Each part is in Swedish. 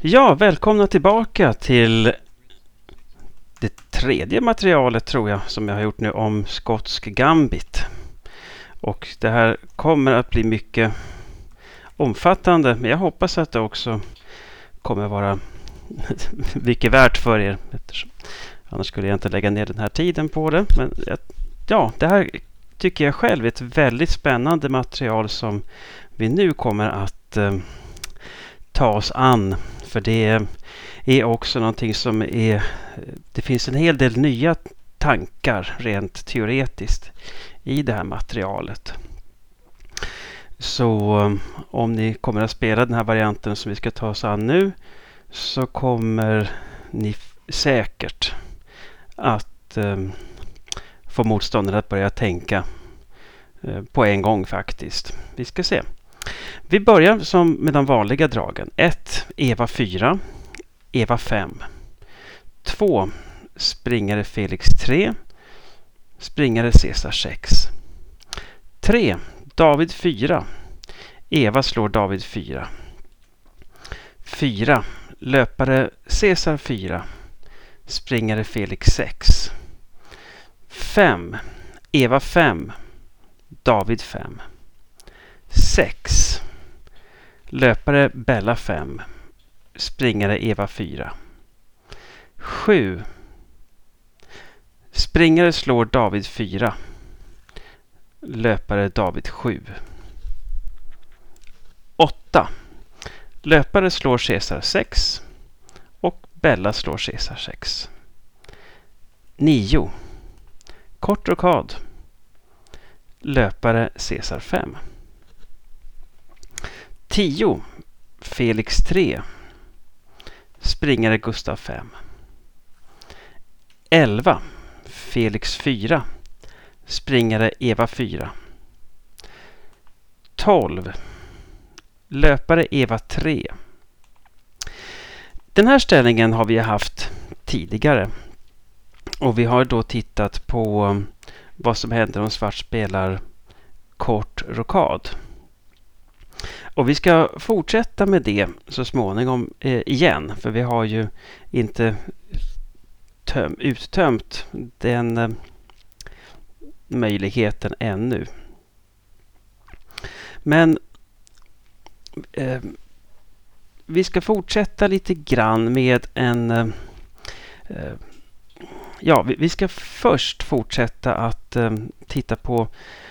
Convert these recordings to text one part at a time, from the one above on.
Ja, välkomna tillbaka till det tredje materialet tror jag som jag har gjort nu om skotsk gambit. Och det här kommer att bli mycket omfattande, men jag hoppas att det också kommer vara mycket värt för er. Annars skulle jag inte lägga ner den här tiden på det. Men ja, det här tycker jag själv är ett väldigt spännande material som vi nu kommer att ta oss an. För det är också någonting som det finns en hel del nya tankar rent teoretiskt i det här materialet. Så om ni kommer att spela den här varianten som vi ska ta oss an nu, så kommer ni säkert att få motståndaren att börja tänka på en gång faktiskt. Vi ska se. Vi börjar som med de vanliga dragen. 1. Eva 4. Eva 5. 2. Springare Felix 3. Springare Caesar 6. 3. David 4. Eva slår David 4. 4. Löpare Caesar 4. Springare Felix 6. 5. Eva 5. David 5. 6. Löpare Bella 5. Springare Eva 4. 7. Springare slår David 4. Löpare David 7. 8. Löpare slår Caesar 6. Och Bella slår Caesar 6. 9. Kort rokad. Löpare Caesar 5. 10. Felix 3. Springare Gustav 5. 11. Felix 4. Springare Eva 4. 12. Löpare Eva 3. Den här ställningen har vi haft tidigare. Och vi har då tittat på vad som händer om svart spelar kort rokad. Och vi ska fortsätta med det så småningom igen. För vi har ju inte uttömt den möjligheten ännu. Men vi ska fortsätta lite grann med en... vi ska först fortsätta att titta på...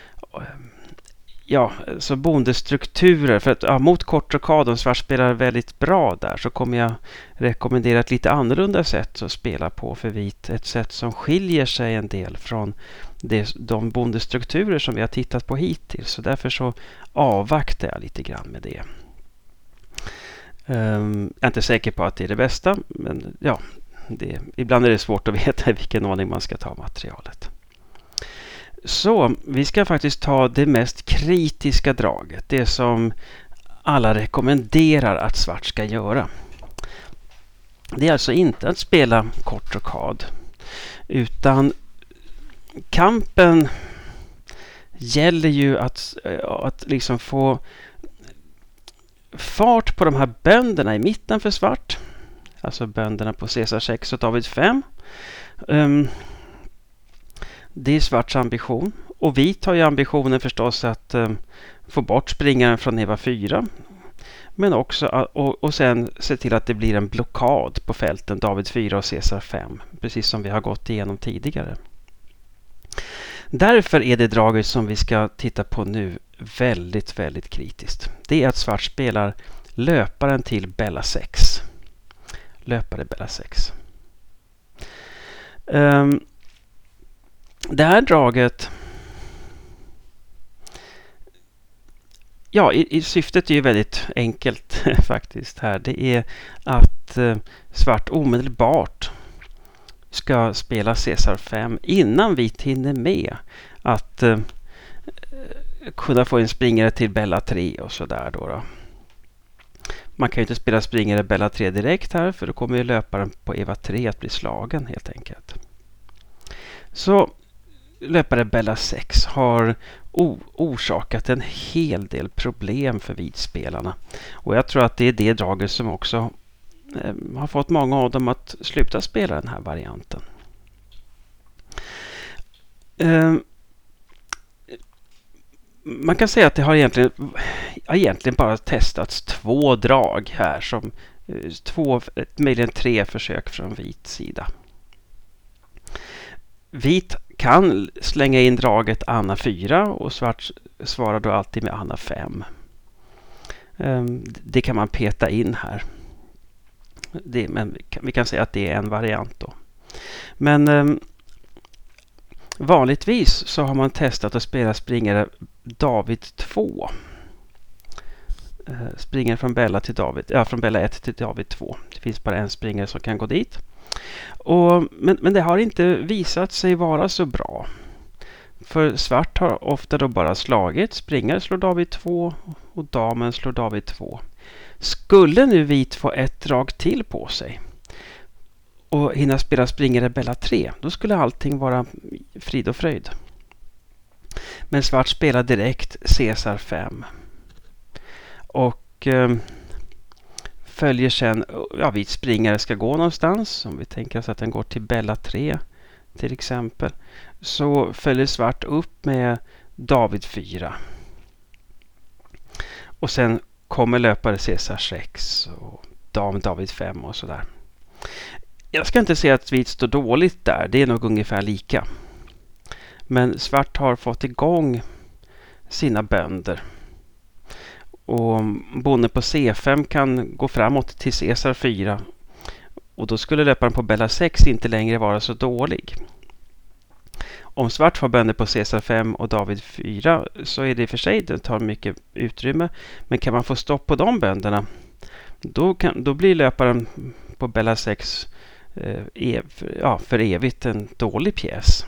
så bondestrukturer. För att mot kort rokad, om svart spelar väldigt bra där, så kommer jag rekommendera ett lite annorlunda sätt att spela på för vit. Ett sätt som skiljer sig en del från de bondestrukturer som vi har tittat på hittills. Så därför så avvaktar jag lite grann med det. Jag är inte säker på att det är det bästa, men ibland är det svårt att veta i vilken ordning man ska ta materialet. Så vi ska faktiskt ta det mest kritiska draget. Det som alla rekommenderar att svart ska göra. Det är alltså inte att spela kort rokad. Utan kampen gäller ju att liksom få fart på de här bönderna i mitten för svart. Alltså bönderna på Caesar 6 och David 5. Det är svarts ambition. Och vit har ju ambitionen förstås att få bort springaren från Eva 4. Men också och sen se till att det blir en blockad på fälten David 4 och Caesar 5. Precis som vi har gått igenom tidigare. Därför är det draget som vi ska titta på nu väldigt, väldigt kritiskt. Det är att svart spelar löparen till Bella 6. Löpare Bella 6. Det här draget, i syftet är ju väldigt enkelt faktiskt här. Det är att svart omedelbart ska spela Caesar 5 innan vit hinner med att kunna få en springare till Bella 3 och sådär då. Man kan ju inte spela springare Bella 3 direkt här, för då kommer ju löparen på Eva 3 att bli slagen helt enkelt. Så löpare Bella 6 har orsakat en hel del problem för vitspelarna. Och jag tror att det är det draget som också har fått många av dem att sluta spela den här varianten. Man kan säga att det har egentligen bara testats 2 drag här, som möjligen 3 försök från vit sida. Vit kan slänga in draget Anna 4 och svart svarar då alltid med Anna 5. Det kan man peta in här. Men vi kan säga att det är en variant då. Men vanligtvis så har man testat att spela springare David 2. Springare från Bella till David. Ja, från Bella 1 till David 2. Det finns bara en springare som kan gå dit. Men det har inte visat sig vara så bra. För svart har ofta då bara slagit. Springare slår David 2 och damen slår David 2. Skulle nu vit få ett drag till på sig och hinna spela springare Bella 3, då skulle allting vara frid och fröjd. Men svart spelar direkt Caesar 5. Och följer sen, vit springare ska gå någonstans. Om vi tänker oss att den går till Bella 3 till exempel, så följer svart upp med David 4. Och sen kommer löpare Caesar 6 och dam David 5 och sådär. Jag ska inte säga att vit står dåligt där. Det är nog ungefär lika. Men svart har fått igång sina bönder. Och bonden på C5 kan gå framåt till Caesar 4. Och då skulle löparen på Bella 6 inte längre vara så dålig. Om svart får bönder på Caesar 5 och David 4 så är det i och för sig, det tar mycket utrymme. Men kan man få stopp på de bönderna, då blir löparen på Bella 6 för evigt en dålig pjäs.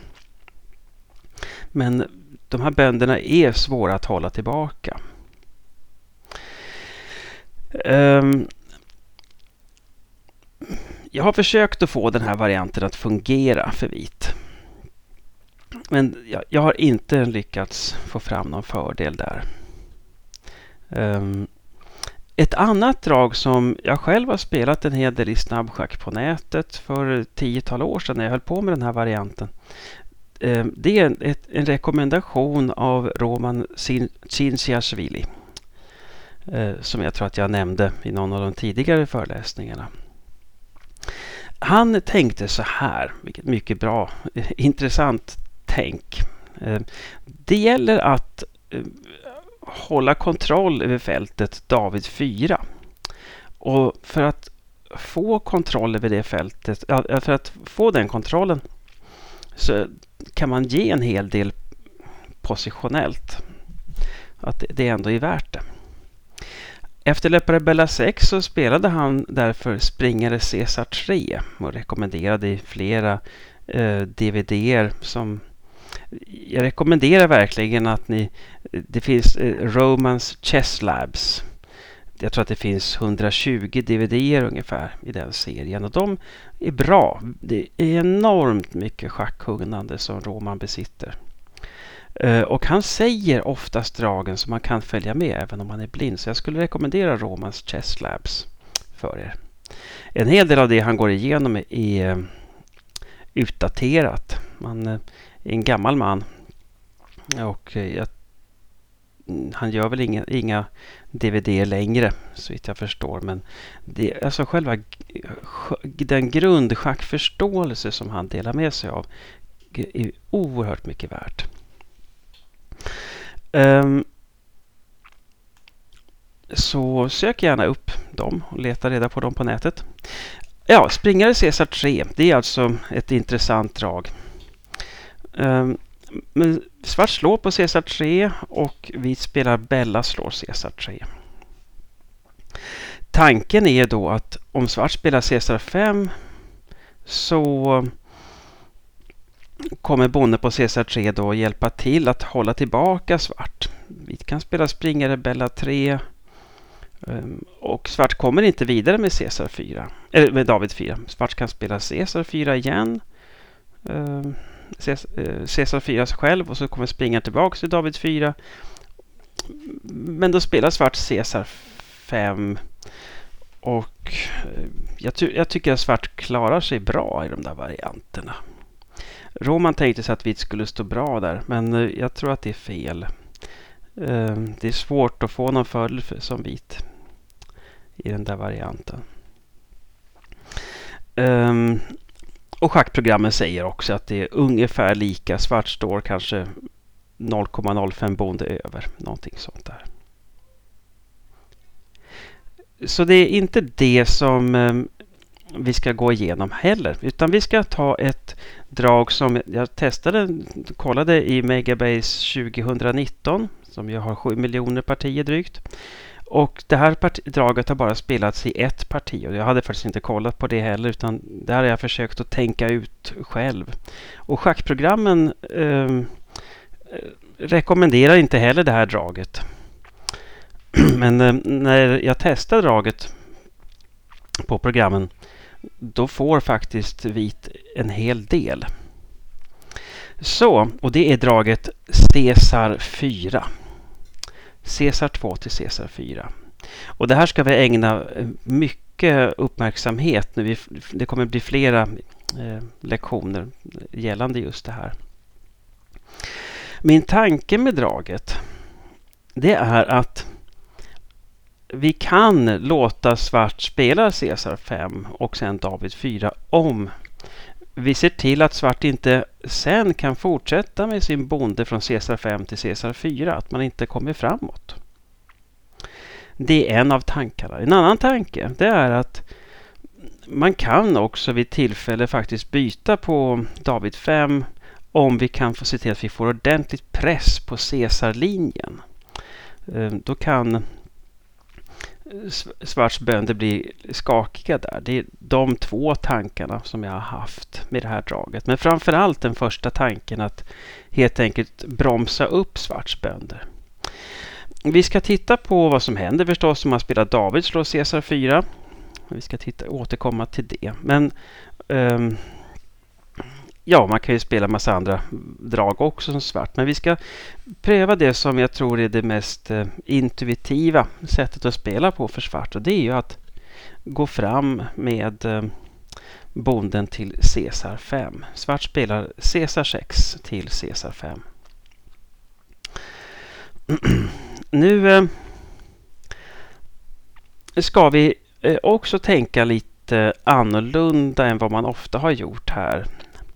Men de här bönderna är svåra att hålla tillbaka. Jag har försökt att få den här varianten att fungera för vit. Men jag har inte lyckats få fram någon fördel där. Ett annat drag som jag själv har spelat en hel del i snabbschack på nätet för 10-tal år sedan när jag höll på med den här varianten. Det är en rekommendation av Roman Csinciaszwili. Som jag tror att jag nämnde i någon av de tidigare föreläsningarna. Han tänkte så här, vilket mycket bra, intressant tänk. Det gäller att hålla kontroll över fältet David 4. Och för att få kontroll över det fältet, för att få den kontrollen, så kan man ge en hel del positionellt. Att det ändå är värt det. Efter löpare Bella 6 så spelade han därför springare Caesar 3 och rekommenderade i flera DVD:er som jag rekommenderar verkligen att det finns Romans Chess Labs. Jag tror att det finns 120 DVD:er ungefär i den serien och de är bra. Det är enormt mycket schackkunnande som Roman besitter. Och han säger oftast dragen som man kan följa med även om man är blind. Så jag skulle rekommendera Romans Chess Labs för er. En hel del av det han går igenom är utdaterat. Man är en gammal man. Och han gör väl inga DVD längre så vitt jag förstår. Men det, alltså själva den grundschackförståelse som han delar med sig av är oerhört mycket värt. Så sök gärna upp dem och leta reda på dem på nätet. Ja, springare Caesar 3. Det är alltså ett intressant drag. Men svart slår på Caesar 3 och vit spelar Bella slår Caesar 3. Tanken är då att om svart spelar Caesar 5 så kommer bonden på Caesar 3 då hjälpa till att hålla tillbaka svart. Vit kan spela springare Bella 3 och svart kommer inte vidare med Caesar 4 eller med David 4. Svart kan spela Caesar 4 igen. Caesar 4 själv och så kommer springaren tillbaka till David 4. Men då spelar svart Caesar 5 och jag tycker att svart klarar sig bra i de där varianterna. Roman tänkte sig att vit skulle stå bra där, men jag tror att det är fel. Det är svårt att få någon fördel som vit i den där varianten. Och schackprogrammen säger också att det är ungefär lika. Svart står kanske 0,05 bonde över. Någonting sånt där. Så det är inte det som vi ska gå igenom heller. Utan vi ska ta ett drag som jag kollade i Megabase 2019. Som ju har 7 miljoner partier drygt. Och det här draget har bara spelats i ett parti. Och jag hade faktiskt inte kollat på det heller. Utan det här har jag försökt att tänka ut själv. Och schackprogrammen rekommenderar inte heller det här draget. Men när jag testar draget på programmen, då får faktiskt vit en hel del. Så, och det är draget Caesar 4. Caesar 2 till Caesar 4. Och det här ska vi ägna mycket uppmärksamhet nu. Det kommer bli flera lektioner gällande just det här. Min tanke med draget, det är att vi kan låta svart spela Caesar 5 och sen David 4 om vi ser till att svart inte sen kan fortsätta med sin bonde från Caesar 5 till Caesar 4. Att man inte kommer framåt. Det är en av tankarna. En annan tanke, det är att man kan också vid tillfälle faktiskt byta på David 5 om vi kan få se till att vi får ordentligt press på Caesar-linjen. Då kan svarts bönder blir skakiga där. Det är de två tankarna som jag har haft med det här draget. Men framförallt den första tanken att helt enkelt bromsa upp svarts bönder. Vi ska titta på vad som händer förstås om man spelar David slår Caesar 4. Vi ska återkomma till det. Men ja, man kan ju spela massa andra drag också som svart. Men vi ska pröva det som jag tror är det mest intuitiva sättet att spela på för svart. Och det är ju att gå fram med bonden till Caesar 5. Svart spelar Caesar 6 till Caesar 5. Nu ska vi också tänka lite annorlunda än vad man ofta har gjort här.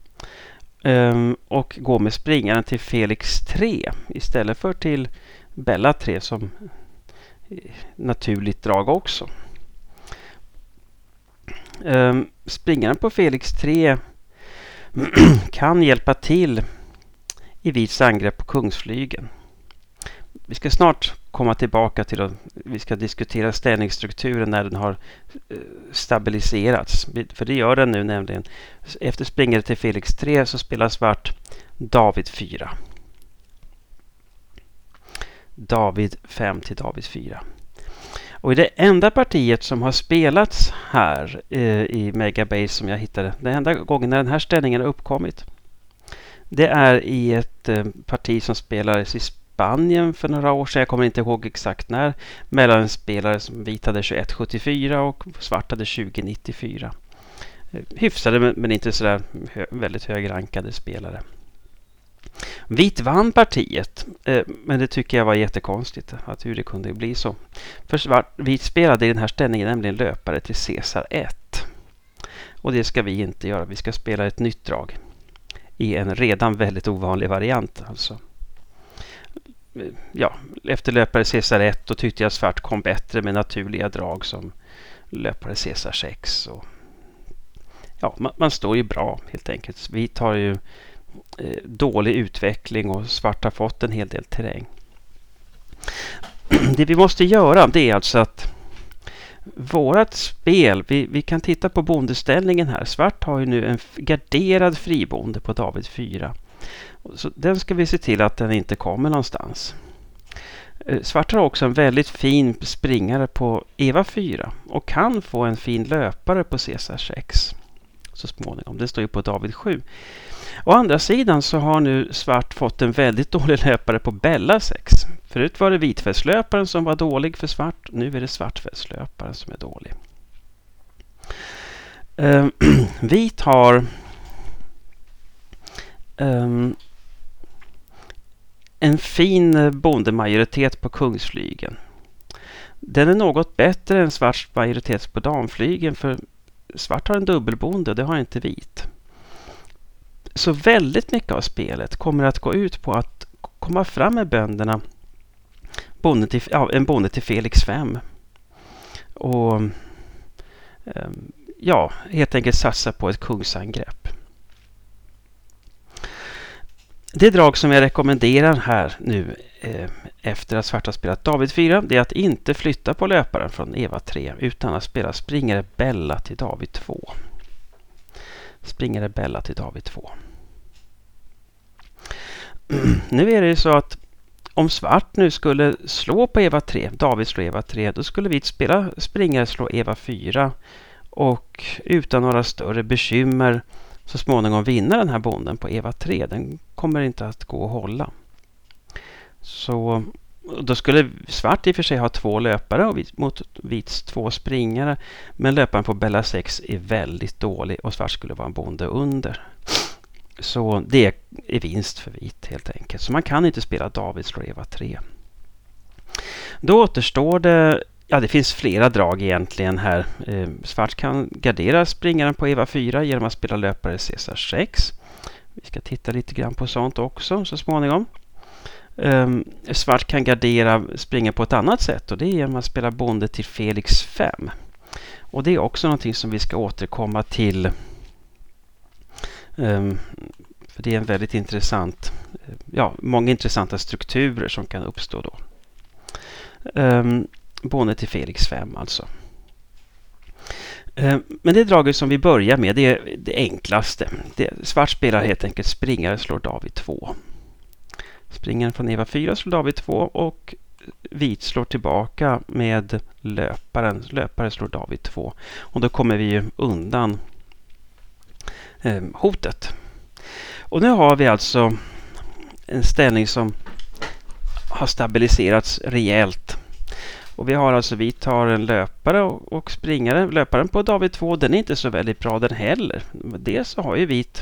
Och gå med springaren till Felix 3 istället för till Bella 3 som naturligt drag också. Springaren på Felix 3 kan hjälpa till i vits angrepp på kungsflygen. Vi ska snart komma tillbaka till att vi ska diskutera ställningsstrukturen när den har stabiliserats. För det gör den nu nämligen. Efter springare till Felix 3 så spelar svart David 4. David 5 till David 4. Och i det enda partiet som har spelats här i Megabase som jag hittade, den enda gången när den här ställningen har uppkommit, det är i ett parti som spelades i Spanien för några år sedan. Jag kommer inte ihåg exakt när. Mellan en spelare som vit hade 21,74 och svart hade 20,94. Hyfsade men inte sådär väldigt högrankade spelare. Vit vann partiet, men det tycker jag var jättekonstigt att hur det kunde bli så. För vit spelade i den här ställningen nämligen löpare till Caesar 1. Och det ska vi inte göra. Vi ska spela ett nytt drag i en redan väldigt ovanlig variant. Alltså. Ja, efter löpare Caesar 1 då tyckte jag svart kom bättre med naturliga drag som löpare Caesar 6. Och ja, man står ju bra helt enkelt. Vi tar ju dålig utveckling och svart har fått en hel del terräng. Det vi måste göra det är alltså att vårat spel, vi kan titta på bondeställningen här. Svart har ju nu en garderad fribonde på David 4. Så den ska vi se till att den inte kommer någonstans. Svart har också en väldigt fin springare på Eva 4 och kan få en fin löpare på Caesar 6 så småningom. Det står ju på David 7. Å andra sidan så har nu svart fått en väldigt dålig löpare på Bella 6. Förut var det vitfältslöparen som var dålig för svart. Nu är det svartfältslöparen som är dålig. Vit har en fin bondemajoritet på kungsflygen. Den är något bättre än svarts majoritet på damflygen, för svart har en dubbelbonde och det har inte vit. Så väldigt mycket av spelet kommer att gå ut på att komma fram med bönderna en bonde till Felix 5. Och helt enkelt satsa på ett kungsangrepp. Det drag som jag rekommenderar här nu efter att svart har spelat David 4, det är att inte flytta på löparen från Eva 3 utan att spela springare Bella till David 2. Springare Bella till David 2. Nu är det ju så att om svart nu skulle slå på Eva 3, David slår Eva 3, då skulle vi spela springare slå Eva 4 och utan några större bekymmer så småningom vinna den här bonden på Eva 3. Den kommer inte att gå att hålla. Så då skulle svart i och för sig ha 2 löpare och mot vits 2 springare, men löparen på Bella 6 är väldigt dålig och svart skulle vara en bonde under. Så det är vinst för vit helt enkelt. Så man kan inte spela David slår Eva 3. Då återstår det finns flera drag egentligen här. Svart kan gardera springaren på Eva 4 genom att spela löpare Caesar 6. Vi ska titta lite grann på sånt också så småningom. Svart kan gardera springaren på ett annat sätt och det är genom att spela bonde till Felix 5. Och det är också någonting som vi ska återkomma till. För det är en väldigt intressant, många intressanta strukturer som kan uppstå då. Bonde till Felix 5 alltså. Men det draget som vi börjar med, det är det enklaste. Svart spelar helt enkelt springare slår David 2. Springaren från Eva 4 slår David 2 och vit slår tillbaka med löparen. Löpare slår David 2. Och då kommer vi ju undan hotet. Och nu har vi alltså en ställning som har stabiliserats rejält. Och vi har alltså, vi tar en löpare och springare. Löparen på David 2, den är inte så väldigt bra den heller. Dels så har ju vit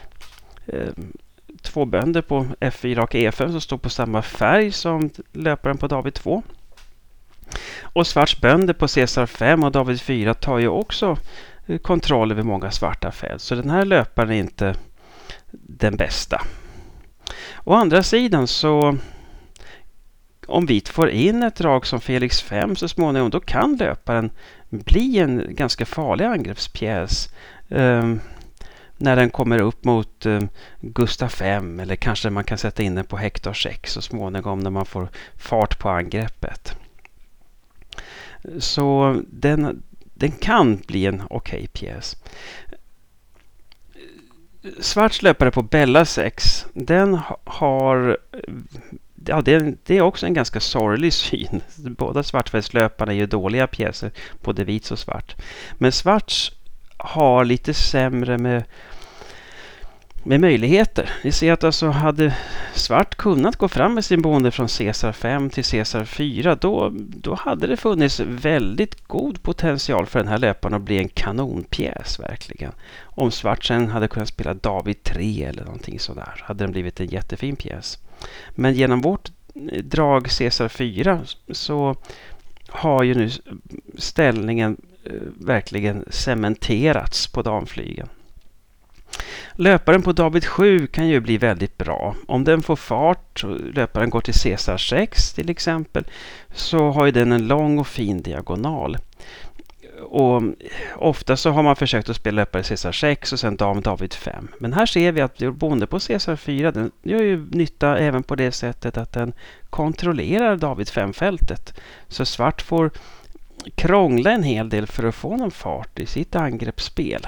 2 bönder på F4 och E5 som står på samma färg som löparen på David 2. Och svarts bönder på Caesar 5 och David 4 tar ju också kontroll över många svarta fält. Så den här löparen är inte den bästa. Å andra sidan så om vit får in ett drag som Felix 5 så småningom, då kan löparen bli en ganska farlig angreppspjäs när den kommer upp mot Gustav 5 eller kanske man kan sätta in den på Hector 6 så småningom när man får fart på angreppet. Så den kan bli en okej pjäs. Svarts löpare på Bella 6, den har det är också en ganska sorglig syn. Båda svartfältslöparna är ju dåliga pjäser, både vit och svart. Men svarts har lite sämre med möjligheter. Vi ser att alltså hade svart kunnat gå fram med sin bonde från Caesar 5 till Caesar 4, då hade det funnits väldigt god potential för den här löparen att bli en kanonpjäs verkligen. Om svart sen hade kunnat spela David 3 eller någonting sådär, hade den blivit en jättefin pjäs. Men genom vårt drag Caesar 4 så har ju nu ställningen verkligen cementerats på damflygen. Löparen på David 7 kan ju bli väldigt bra. Om den får fart och löparen går till Caesar 6 till exempel, så har ju den en lång och fin diagonal. Och ofta så har man försökt att spela löpare Caesar 6 och sen dam David 5. Men här ser vi att bonde på Caesar 4, den gör ju nytta även på det sättet att den kontrollerar David 5-fältet. Så svart får krångla en hel del för att få någon fart i sitt angreppsspel.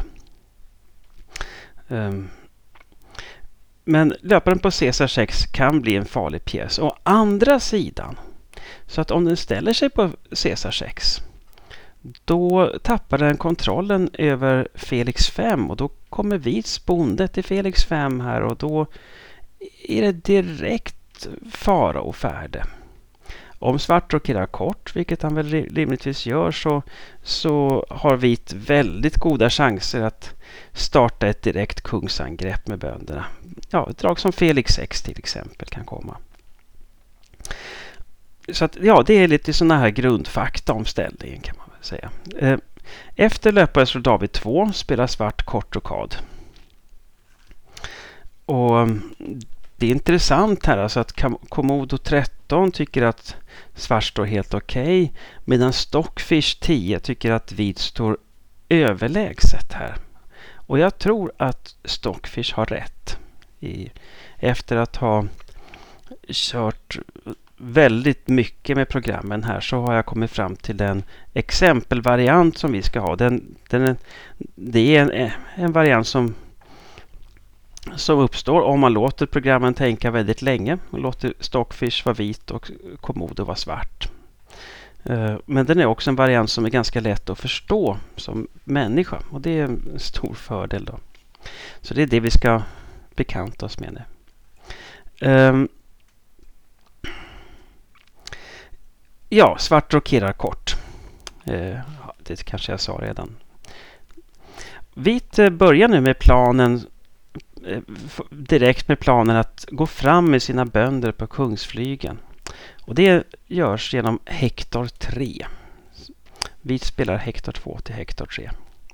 Men löparen på Caesar 6 kan bli en farlig pjäs. Å andra sidan, så att om den ställer sig på Caesar 6, då tappar den kontrollen över Felix 5 och då kommer vits bonde till Felix 5 här och då är det direkt fara och färde. Om svart rokerar kort, vilket han väl rimligtvis gör, så har vit väldigt goda chanser att starta ett direkt kungsangrepp med bönderna. Ja, ett drag som Felix 6 till exempel kan komma. Så att, ja, det är lite sådana här grundfakta om ställningen kan man väl säga. Efter löpare slår David 2 spelar svart kort rokad. Och det är intressant här alltså att Komodo 13 tycker att svart står helt okej, medan Stockfish 10 tycker att vit står överlägset här. Och jag tror att Stockfish har rätt. Efter att ha kört väldigt mycket med programmen här så har jag kommit fram till den exempelvariant som vi ska ha. Det är en variant som uppstår om man låter programmen tänka väldigt länge och låter Stockfish vara vit och Komodo vara svart. Men den är också en variant som är ganska lätt att förstå som människa och det är en stor fördel då. Så det är det vi ska bekanta oss med nu. Ja, svart rokerar kort. Det kanske jag sa redan. Vit börjar nu med planen direkt med planen att gå fram med sina bönder på kungsflygen. Och det görs genom Hektor 3. Vit spelar Hektor 2 till Hektor 3.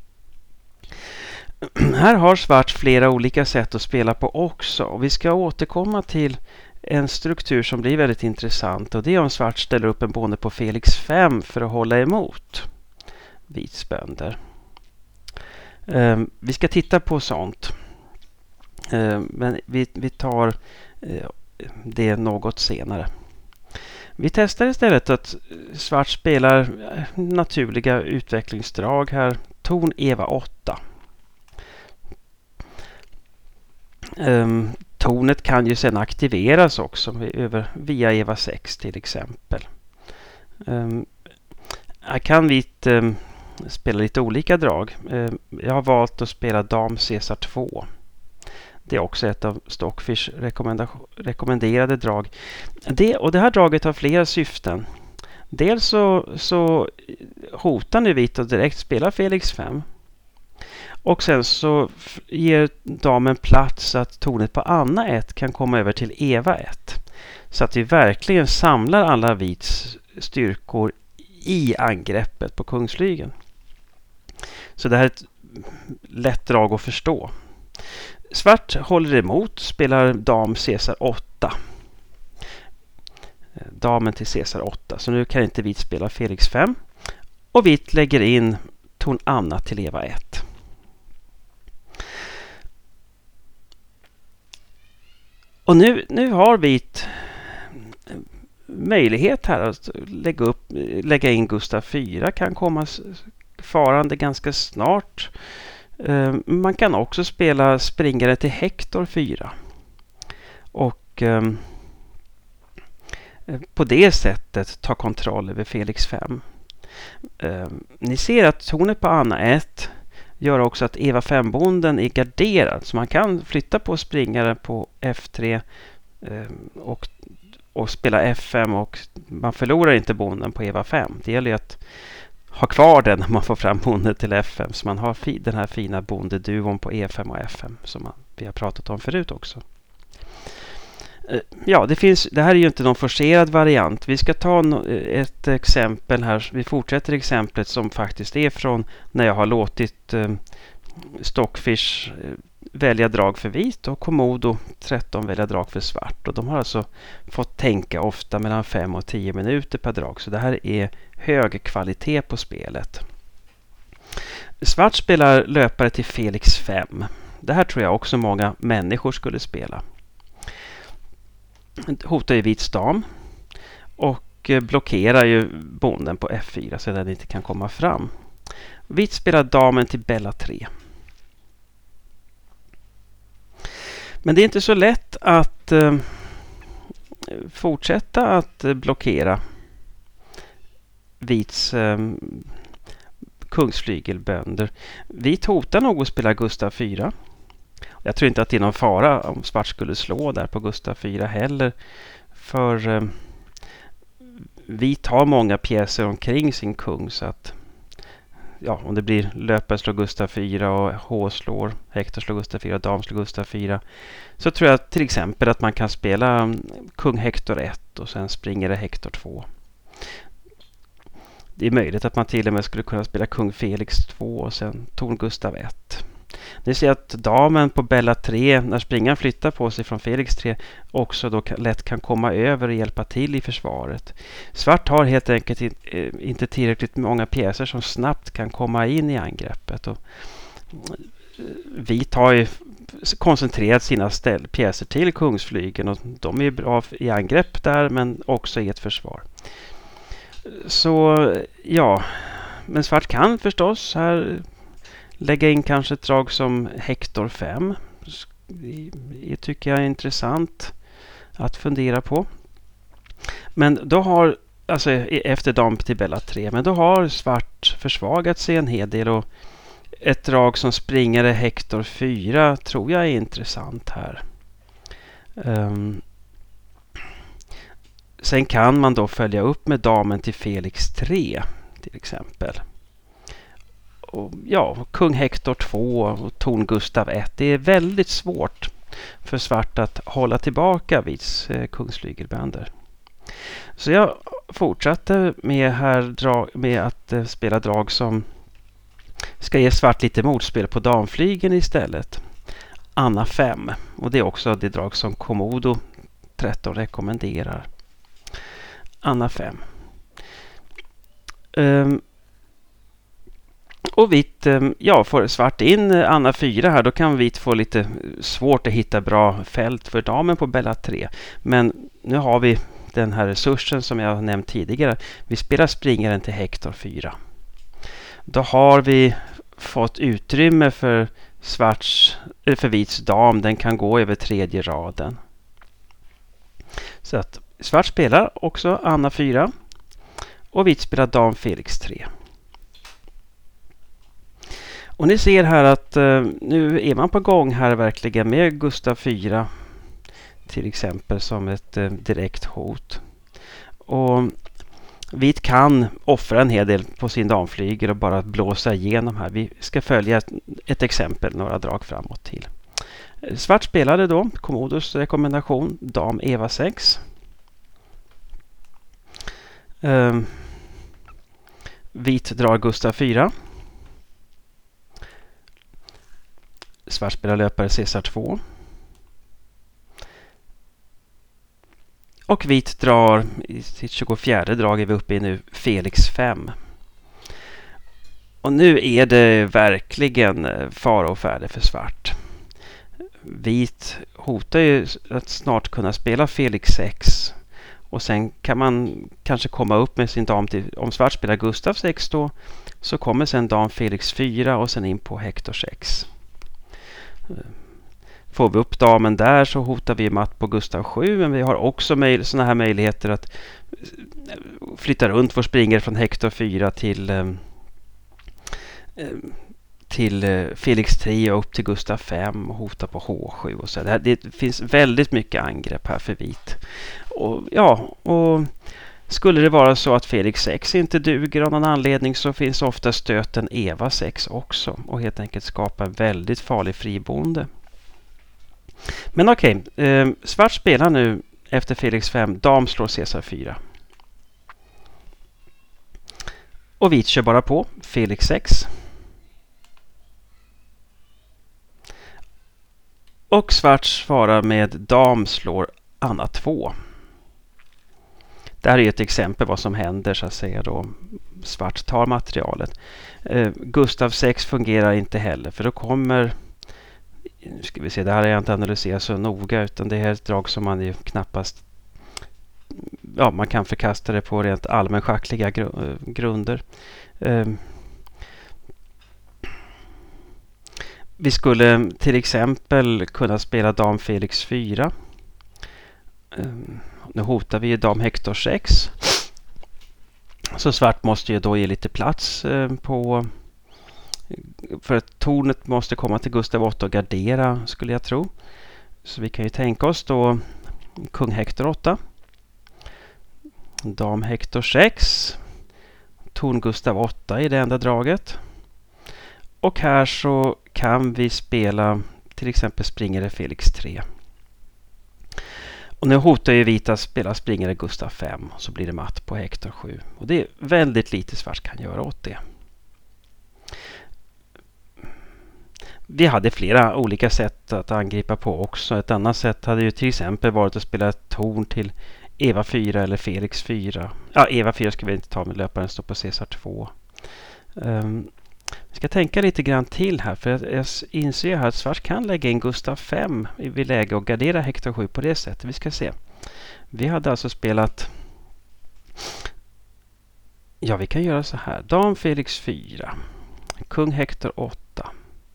Här har svart flera olika sätt att spela på också. Och vi ska återkomma till en struktur som blir väldigt intressant. Och det är om svart ställer upp en bonde på Felix 5 för att hålla emot vits bönder. Vi ska titta på sånt. Men vi tar det något senare. Vi testar istället att svart spelar naturliga utvecklingsdrag här. Torn Eva 8. Tornet kan ju sedan aktiveras också via Eva 6 till exempel. Här kan vi spela lite olika drag. Jag har valt att spela Dam Caesar 2. Det är också ett av Stockfish rekommenderade drag. Det här draget har flera syften. Dels så hotar nu vit att direkt spela Felix 5. Och sen så ger damen plats att tornet på Anna 1 kan komma över till Eva 1. Så att vi verkligen samlar alla vits styrkor i angreppet på kungsflygen. Så det här är ett lätt drag att förstå. Svart håller emot, spelar dam Caesar 8. Damen till Caesar 8. Så nu kan inte vit spela Felix 5. Och vit lägger in torn Anna till Eva 1. Och nu har vit möjlighet här att lägga in Gustav 4. Kan komma farande ganska snart. Man kan också spela springare till Hektor 4. Och på det sättet ta kontroll över Felix 5. Ni ser att tornet på Anna 1 gör också att Eva 5-bonden är garderad. Så man kan flytta på springare på F3 och spela F5 och man förlorar inte bonden på Eva 5. Det gäller ju att ha kvar den när man får fram bonden till F5 så man har den här fina bondeduon på E5 och F5 som vi har pratat om förut också. Ja, det här är ju inte någon forcerad variant. Vi ska ta ett exempel här. Vi fortsätter exemplet som faktiskt är från när jag har låtit Stockfish välja drag för vit och Komodo 13 välja drag för svart. Och de har alltså fått tänka ofta mellan 5 och 10 minuter per drag. Så det här är hög kvalitet på spelet. Svart spelar löpare till Felix 5. Det här tror jag också många människor skulle spela. Hotar ju vits dam och blockerar ju bonden på F4 så den inte kan komma fram. Vit spelar damen till Bella 3. Men det är inte så lätt att fortsätta att blockera vits kungsflygelbönder. Vit hotar nog att spela Gustav 4. Jag tror inte att det är någon fara om svart skulle slå där på Gustav 4 heller. För vit har många pjäser omkring sin kung, så att ja, om det blir löpare slår Gustav 4 och H slår, Hektor slår Gustav 4 och dam slår Gustav 4, så tror jag till exempel att man kan spela kung Hektor 1 och sen springer det Hektor 2. Det är möjligt att man till och med skulle kunna spela kung Felix 2 och sen torn Gustav 1. Ni ser att damen på Bella 3, när springaren flyttar på sig från Felix 3, också då lätt kan komma över och hjälpa till i försvaret. Svart har helt enkelt inte tillräckligt många pjäser som snabbt kan komma in i angreppet. Och vit har ju koncentrerat sina pjäser till kungsflygen, och de är bra i angrepp där, men också i ett försvar. Så ja, men svart kan förstås här lägga in kanske ett drag som Hektor 5. Det tycker jag är intressant att fundera på. Men då har, alltså efter dam till Bella 3, men då har svart försvagat sig en hel del, och ett drag som springare Hektor 4 tror jag är intressant här. Sen kan man då följa upp med damen till Felix 3 till exempel. Och ja, kung Hektor 2 och torn Gustav 1. Det är väldigt svårt för svart att hålla tillbaka vits kungsflygelbönder. Så jag fortsatte med att spela drag som ska ge svart lite motspel på damflygen istället. Anna 5. Och det är också det drag som Komodo 13 rekommenderar. Anna 5. Och vit, ja, får svart in Anna 4 här, då kan vit få lite svårt att hitta bra fält för damen på Bella 3. Men nu har vi den här resursen som jag har nämnt tidigare. Vi spelar springaren till Hektor 4. Då har vi fått utrymme för vits dam. Den kan gå över tredje raden. Så att svart spelar också Anna 4 och vit spelar dam Felix 3. Och ni ser här att nu är man på gång här verkligen med Gustav 4 till exempel som ett direkt hot. Och vit kan offra en hel del på sin damflygel och bara blåsa igenom här. Vi ska följa ett exempel, några drag framåt till. Svart spelade då Komodos rekommendation dam Eva 6. Vit drar Gustav 4. Svart spelar löpare Caesar 2. Och vit drar i sitt 24 drag är vi uppe i nu Felix 5. Och nu är det verkligen fara och färde för svart. Vit hotar ju att snart kunna spela Felix 6. Och sen kan man kanske komma upp med sin dam till, om svart spelar Gustav 6 då, så kommer sen dam Felix 4 och sen in på Hektor 6. Får vi upp damen där så hotar vi matt på Gustav 7, men vi har också såna här möjligheter att flytta runt vår springare från Hektor 4 till Felix 3 och upp till Gustav 5 och hota på H7 och så. Det finns väldigt mycket angrepp här för vit. Och skulle det vara så att Felix 6 inte duger av någon anledning, så finns ofta stöten Eva 6 också och helt enkelt skapa en väldigt farlig fribonde. Men okej, svart spelar nu efter Felix 5, dam slår Caesar 4. Och vit kör bara på Felix 6. Och svart svarar med dam slår Anna 2. Det här är ett exempel vad som händer så att säga då svart tar materialet. Gustav 6 fungerar inte heller, för då kommer, nu ska vi se, det här har jag inte analyserat så noga, utan det här är ett drag som man ju knappast, ja, man kan förkasta det på rent allmän schackliga grunder. Vi skulle till exempel kunna spela dam Felix 4. Nu hotar vi dam Hektor 6. Så svart måste ju då ge lite plats för att tornet måste komma till Gustav 8 och gardera, skulle jag tro. Så vi kan ju tänka oss då kung Hektor 8. Dam Hector 6. Torn Gustav 8 i det enda draget. Och här så kan vi spela till exempel springare Felix 3. Och nu hotar ju vita att spela springare Gustav 5. Så blir det matt på Hector 7. Och det är väldigt lite svart kan göra åt det. Vi hade flera olika sätt att angripa på också. Ett annat sätt hade ju till exempel varit att spela ett torn till Eva 4 eller Felix 4. Ja, Eva 4 ska vi inte ta med, löparen står på Caesar 2. Vi ska tänka lite grann till här, för jag inser här att svart kan lägga in Gustav 5 vid läge och gardera Hector 7 på det sättet. Vi ska se. Vi hade alltså spelat... Ja, vi kan göra så här. Dam Felix 4. Kung Hector 8.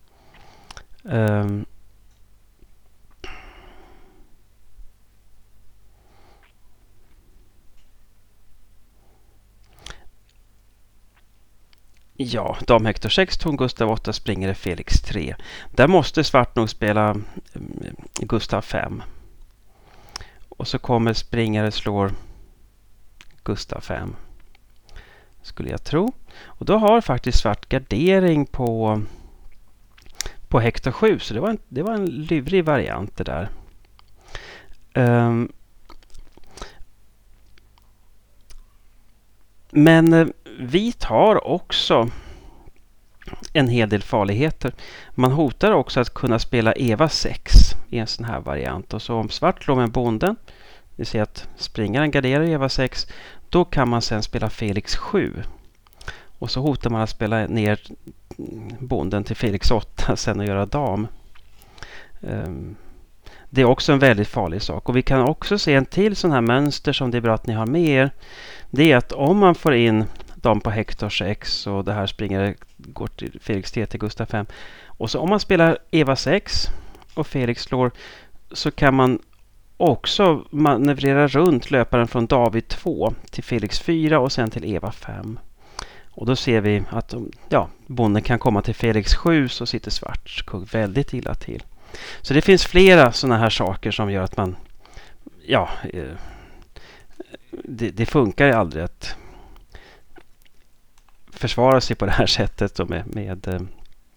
Ja, dam Hector 6, torn Gustav 8, springare Felix 3. Där måste svart nog spela Gustav 5. Och så kommer springare slår Gustav 5. Skulle jag tro. Och då har faktiskt svart gardering på Hector 7. Så det var en lurig variant det där. Men vit har också en hel del farligheter. Man hotar också att kunna spela Eva 6 i en sån här variant. Och så om svart slår med bonden, vi ser att springaren garderar Eva 6, då kan man sen spela Felix 7. Och så hotar man att spela ner bonden till Felix 8 sen och göra dam. Det är också en väldigt farlig sak. Och vi kan också se en till sån här mönster som det är bra att ni har med er. Det är att om man får in dam på Hector 6 och det här springer går till Felix 3 till Gustav 5. Och så om man spelar Eva 6 och Felix slår, så kan man också manövrera runt löparen från David 2 till Felix 4 och sen till Eva 5. Och då ser vi att bonden kan komma till Felix 7, så sitter svart kung väldigt illa till. Så det finns flera sådana här saker som gör att man det funkar aldrig att försvara sig på det här sättet då med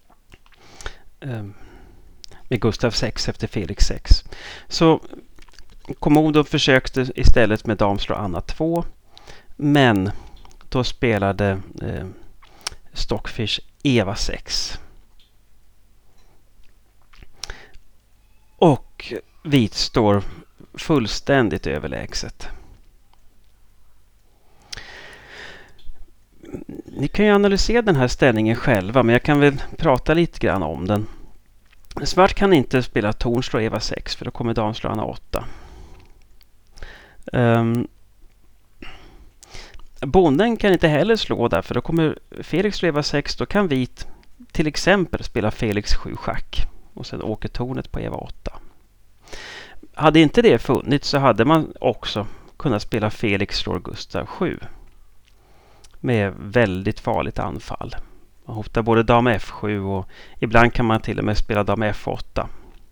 Gustav 6 efter Felix 6. Så Komodo försökte istället med damslå Anna 2, men då spelade Stockfish Eva 6. Och vit står fullständigt överlägset. Ni kan ju analysera den här ställningen själva, men jag kan väl prata lite grann om den. Svart kan inte spela torn slå Eva 6, för då kommer dam slå Anna 8. Bonden kan inte heller slå där, för då kommer Felix slå Eva 6. Då kan vit till exempel spela Felix 7 schack och sen åker tornet på Eva 8. Hade inte det funnits så hade man också kunnat spela Felix slår Gustav 7 med väldigt farligt anfall. Man hotar både dam F7 och ibland kan man till och med spela dam F8.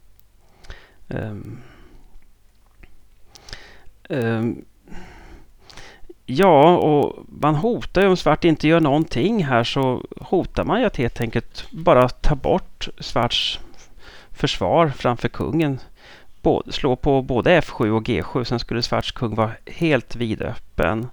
Ja, och man hotar ju om svart inte gör någonting här, så hotar man ju att helt enkelt bara ta bort svarts försvar framför kungen. Slå på både F7 och G7, sen skulle svarts kung vara helt vidöppen.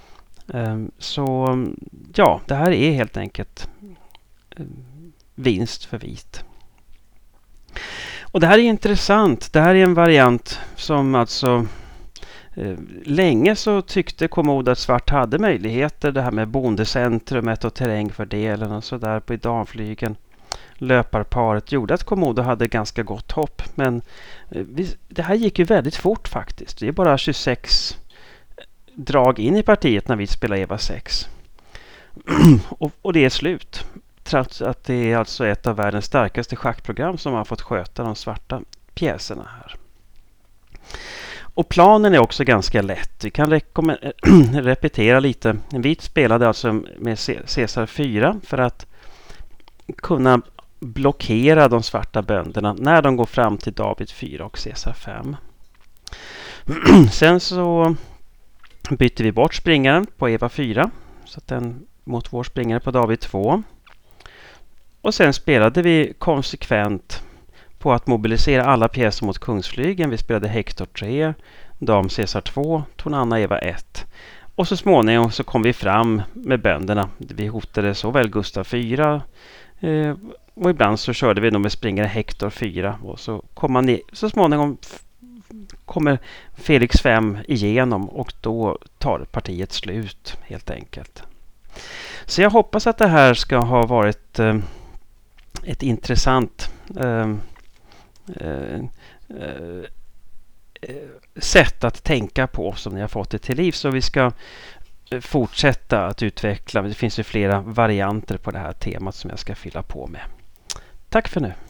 Så ja, det här är helt enkelt vinst för vit. Och det här är intressant. Det här är en variant som alltså länge så tyckte Komodo att svart hade möjligheter. Det här med bondecentrumet och terrängfördelen och sådär på damflygen. Löparparet gjorde att Komodo hade ganska gott hopp. Men det här gick ju väldigt fort faktiskt. Det är bara 26 drag in i partiet när vi spelar Eva 6. och det är slut. Trots att det är alltså ett av världens starkaste schackprogram som har fått sköta de svarta pjäserna här. Och planen är också ganska lätt. Vi kan repetera lite. Vit spelade alltså med Caesar 4 för att kunna blockera de svarta bönderna när de går fram till David 4 och Caesar 5. Sen så bytte vi bort springaren på Eva 4 så att den mot vår springare på David 2. Och sen spelade vi konsekvent på att mobilisera alla pjäser mot kungsflygen. Vi spelade Hector 3, Dam Caesar 2, Tonanna Eva 1. Och så småningom så kom vi fram med bönderna. Vi hotade såväl Gustav 4 och ibland så körde vi nog med springare Hector 4. Och så kom man så småningom kommer Felix 5 igenom och då tar partiet slut helt enkelt. Så jag hoppas att det här ska ha varit ett intressant sätt att tänka på som ni har fått det till liv. Så vi ska fortsätta att utveckla. Det finns ju flera varianter på det här temat som jag ska fylla på med. Tack för nu!